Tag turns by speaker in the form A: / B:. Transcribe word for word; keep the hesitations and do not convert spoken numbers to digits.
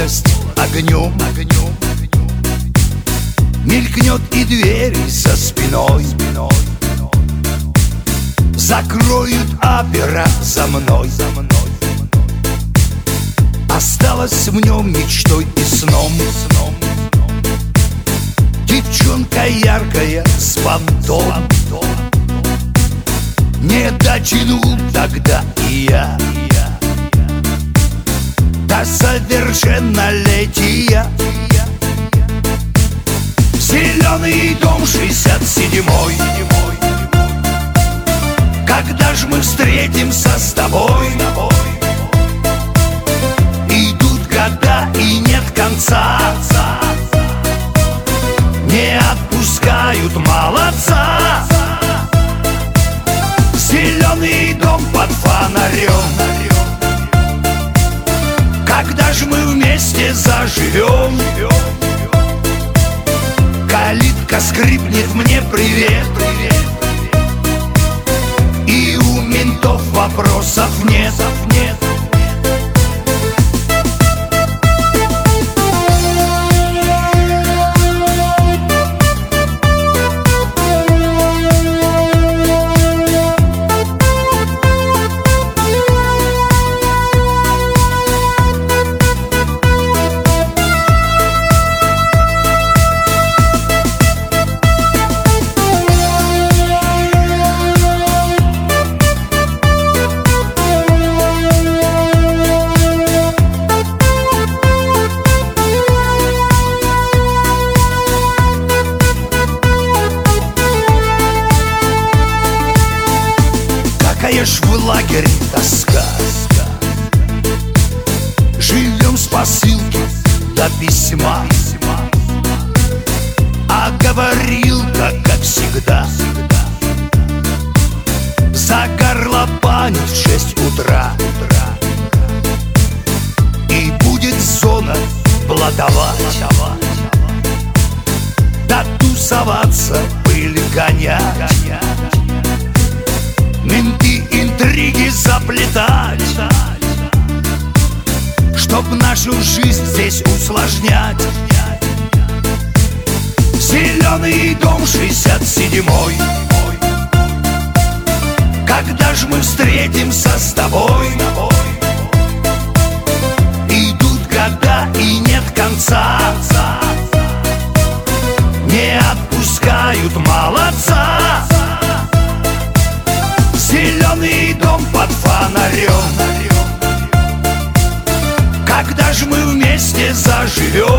A: молодость огнем, огнем. Мелькнет и дверь за спиной, спиной. Закроют опера за мной, за мной. Осталась в нем мечтой и сном, сном. Девчонка яркая с понтом. Не дотянул тогда и я до совершеннолетия. Зеленый дом шестьдесят седьмой. Когда ж мы встретимся с тобой? Идут года и нет конца. Не отпускают молодца. Зеленый дом под фонарем. Когда ж мы вместе заживем? Калитка скрипнет мне привет, привет. И у ментов вопросов нет, нет. Какая ж в лагере тоска. Живем с посылки до письма. А говорилка, как всегда, загорлопанит в шесть утра. И будет зона плотовать, да тусоваться, пыль гонять. Менты интриги заплетать, чтоб нашу жизнь здесь усложнять. Зеленый дом шестьдесят седьмой. Когда ж мы встретимся с тобой? Идут года и нет конца. Не отпускают молодца. Зеленый дом под фонарем. Когда ж мы вместе заживем?